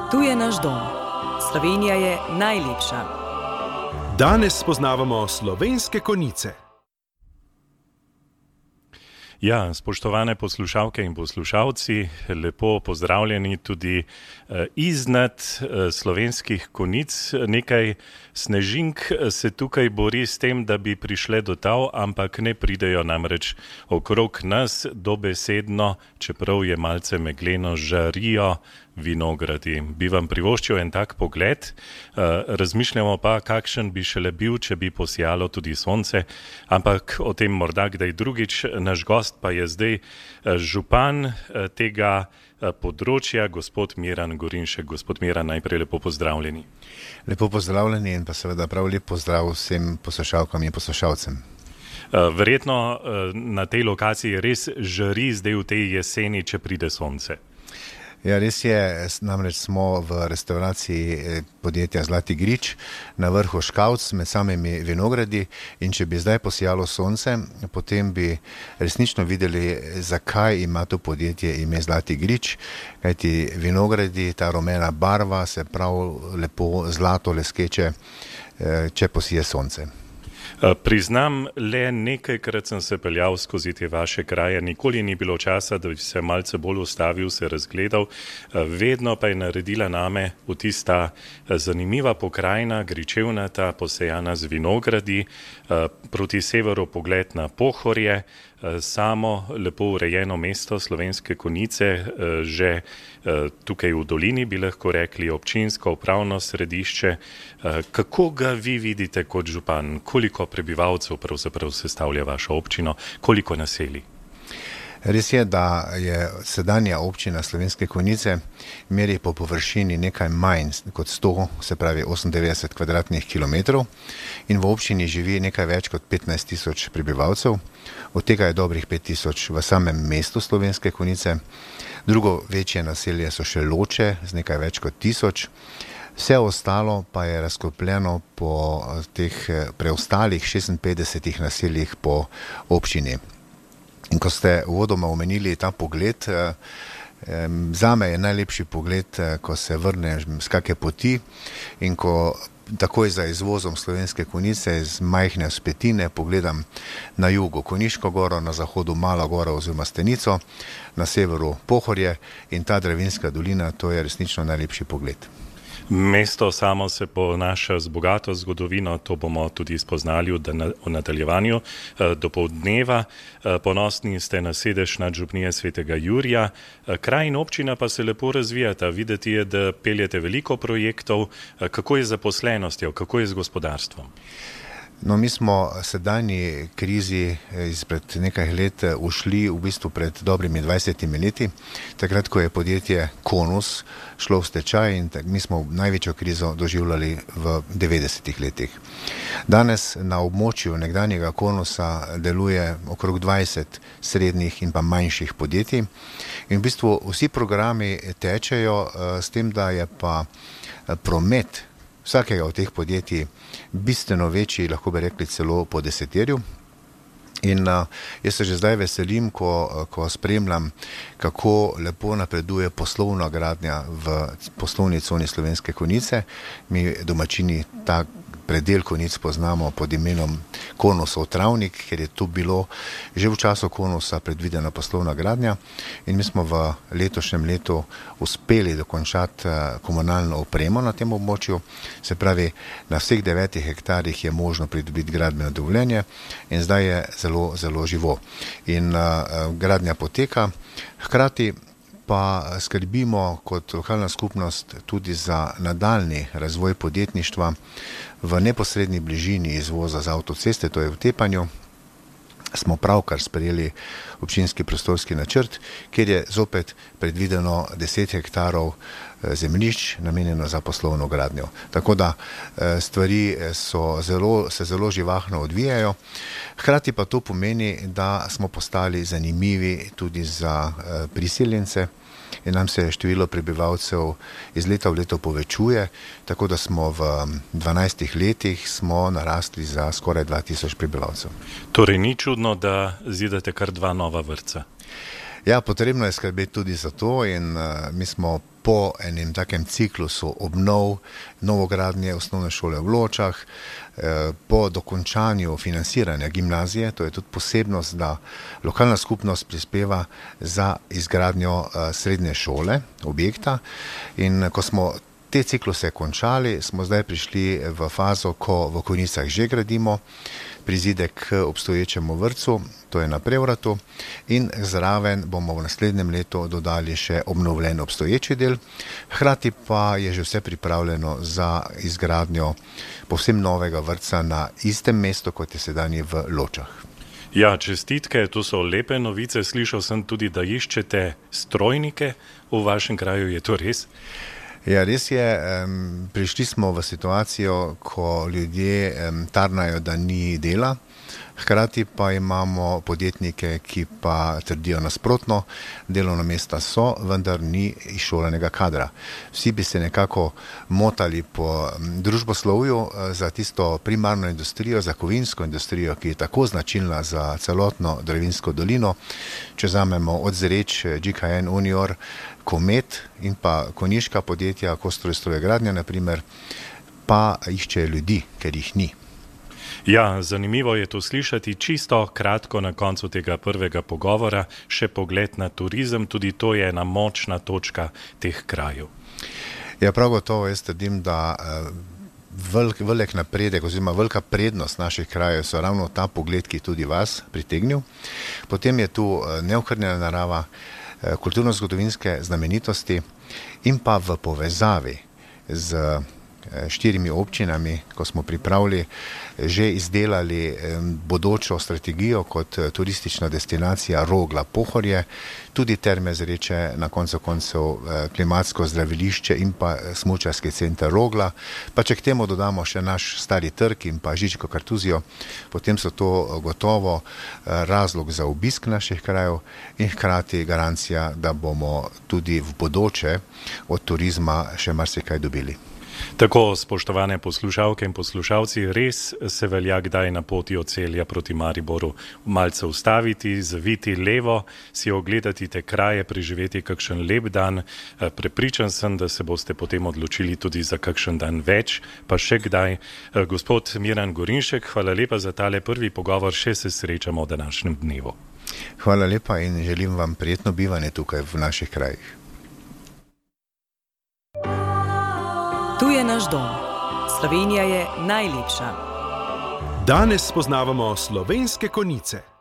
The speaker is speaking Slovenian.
Tu je naš dom. Slovenija je najlepša. Danes spoznavamo slovenske konice. Ja, spoštovane poslušalke in poslušalci, lepo pozdravljeni tudi iznad slovenskih konic. Nekaj snežink se tukaj bori s tem, da bi prišle do tal, ampak ne pridejo namreč okrog nas dobesedno, čeprav je malce megleno, žarijo vinogradi. Bi vam privoščil en tak pogled, razmišljamo pa, kakšen bi šele bil, če bi posijalo tudi sonce, ampak o tem morda kdaj drugič. Naš gost pa je zdaj župan tega področja, gospod Miran Gorinšek. Gospod Miran, najprej lepo pozdravljeni. Lepo pozdravljeni in pa seveda prav lep pozdrav vsem poslušalkam in poslušalcem. Verjetno na tej lokaciji res žari zdaj v tej jeseni, če pride sonce. Ja, res je, namreč smo v restauraciji podjetja Zlati grič na vrhu Škavc med samimi vinogradi in če bi zdaj posijalo sonce, potem bi resnično videli, zakaj ima to podjetje ime Zlati grič, kajti vinogradi, ta rumena barva se prav lepo zlato leskeče, če posije sonce. Priznam, le nekajkrat sem se peljal skozi te vaše kraje, nikoli ni bilo časa, da bi se malce bolj ustavil, se razgledal, vedno pa je naredila name vtis ta zanimiva pokrajina, gričevnata, posejana z vinogradi, proti severu pogled na Pohorje, samo lepo urejeno mesto Slovenske Konjice, že tukaj v dolini bi lahko rekli občinsko upravno središče. Kako ga vi vidite kot župan? Koliko prebivalcev pravzaprav sestavlja vašo občino? Koliko naselij? Res je, da je sedanja občina Slovenske Konjice meri po površini nekaj manj kot 100, se pravi 98 kvadratnih kilometrov in v občini živi nekaj več kot 15 tisoč prebivalcev, od tega je dobrih 5 tisoč v samem mestu Slovenske Konjice, drugo večje naselje so še Loče z nekaj več kot 1000, vse ostalo pa je razkopljeno po teh preostalih 56 naseljih po občini. In ko ste uvodoma omenili ta pogled, zame je najlepši pogled, ko se vrneš z kake poti in ko takoj za izvozom Slovenske Konjice iz majhne Spetine pogledam na jugu Konjiško goro, na zahodu Malo goro oziroma Stenico, na severu Pohorje in ta Dravinjska dolina, to je resnično najlepši pogled. Mesto samo se ponaša z bogato zgodovino, to bomo tudi spoznali v nadaljevanju dopoldneva. Ponosni ste na sedež nadžupnije Svetega Jurija. Kraj in občina pa se lepo razvijata. Videti je, da peljete veliko projektov. Kako je z zaposlenostjo, kako je z gospodarstvom? No, mi smo sedanji krizi izpred nekaj let ušli v bistvu pred dobrimi 20 leti, takrat, ko je podjetje Konus šlo v stečaj in mi smo največjo krizo doživljali v 90 letih. Danes na območju nekdanjega Konusa deluje okrog 20 srednjih in pa manjših podjetij in v bistvu vsi programi tečejo s tem, da je pa promet vsakega od teh podjetij bistveno večji, lahko bi rekli celo po deseterju. In jaz se že zdaj veselim, ko spremljam, kako lepo napreduje poslovna gradnja v poslovni coni Slovenske Konjice. Mi domačini ta predel Konjic poznamo pod imenom Konusov travnik, ker je tu bilo že v času Konusa predvidena poslovna gradnja in mi smo v letošnjem letu uspeli dokončati komunalno opremo na tem območju, se pravi, na vseh 9 hektarjih je možno pridobiti gradbeno dovoljenje in zdaj je zelo, zelo živo. In gradnja poteka, hkrati pa skrbimo kot lokalna skupnost tudi za nadaljnji razvoj podjetništva v neposredni bližini izvoza z avtoceste, to je v Tepanju. Smo pravkar sprejeli občinski prostorski načrt, kjer je zopet predvideno 10 hektarov zemljišč namenjeno za poslovno gradnjo. Tako da stvari se zelo živahno odvijajo. Hkrati pa to pomeni, da smo postali zanimivi tudi za priseljence in nam se število prebivalcev iz leta v leto povečuje, tako da smo v 12 letih smo narastli za skoraj 2000 prebivalcev. Torej ni čudno, da zidate kar 2 nova vrtca? Ja, potrebno je skrbeti tudi za to in mi smo po enem takem ciklusu obnov novogradnje osnovne šole v Ločah, po dokončanju financiranja gimnazije, to je tudi posebnost, da lokalna skupnost prispeva za izgradnjo srednje šole, objekta, in ko smo te cikluse končali, smo zdaj prišli v fazo, ko v Konjicah že gradimo prizidek k obstoječemu vrtcu, to je na Prevratu, in zraven bomo v naslednjem letu dodali še obnovljen obstoječi del, hkrati pa je že vse pripravljeno za izgradnjo povsem novega vrtca na istem mestu, kot je sedanji v Ločah. Ja, čestitke, to so lepe novice. Slišal sem tudi, da iščete strojnike v vašem kraju, je to res? Ja, res je. Prišli smo v situacijo, ko ljudje tarnajo, da ni dela, hkrati pa imamo podjetnike, ki pa trdijo nasprotno, delovna mesta so, vendar ni izšolanega kadra. Vsi bi se nekako motali po družboslovju za tisto primarno industrijo, za kovinsko industrijo, ki je tako značilna za celotno Dravinjsko dolino. Če vzamemo od Zreč, GKN, Unior, Komet in pa konjiška podjetja, Kostroj strojegradnja na primer, pa iščejo ljudi, ker jih ni. Ja, zanimivo je to slišati. Čisto kratko na koncu tega prvega pogovora, še pogled na turizem, tudi to je ena močna točka teh krajev. Ja, prav gotovo jaz trdim, da velik napredek oziroma velika prednost naših krajev so ravno ta pogled, ki tudi vas pritegnil. Potem je tu neokrnjena narava, kulturno-zgodovinske znamenitosti in pa v povezavi z 4 občinami, ko smo pripravili, že izdelali bodočo strategijo kot turistična destinacija Rogla-Pohorje, tudi Terme Zreče, na koncu koncev klimatsko zdravilišče in pa smučarski center Rogla, pa če k temu dodamo še naš stari trg in pa Žičko Kartuzijo, potem so to gotovo razlog za obisk naših krajev in hkrati garancija, da bomo tudi v bodoče od turizma še marsikaj dobili. Tako, spoštovane poslušalke in poslušalci, res se velja kdaj na poti od Celja proti Mariboru malce ustaviti, zaviti levo, si ogledati te kraje, preživeti kakšen lep dan. Prepričan sem, da se boste potem odločili tudi za kakšen dan več, pa še kdaj. Gospod Miran Gorinšek, hvala lepa za tale prvi pogovor, še se srečamo v današnjem dnevu. Hvala lepa in želim vam prijetno bivanje tukaj v naših krajih. Tu je naš dom. Slovenija je najlepša. Danes spoznavamo slovenske Konjice.